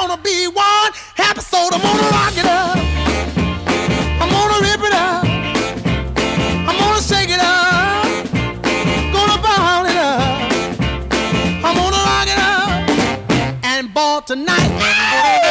gonna be one happy soul. I'm gonna rock it up. I'm gonna rip it up. I'm gonna shake it up. Gonna ball it up. I'm gonna rock it up. And ball tonight.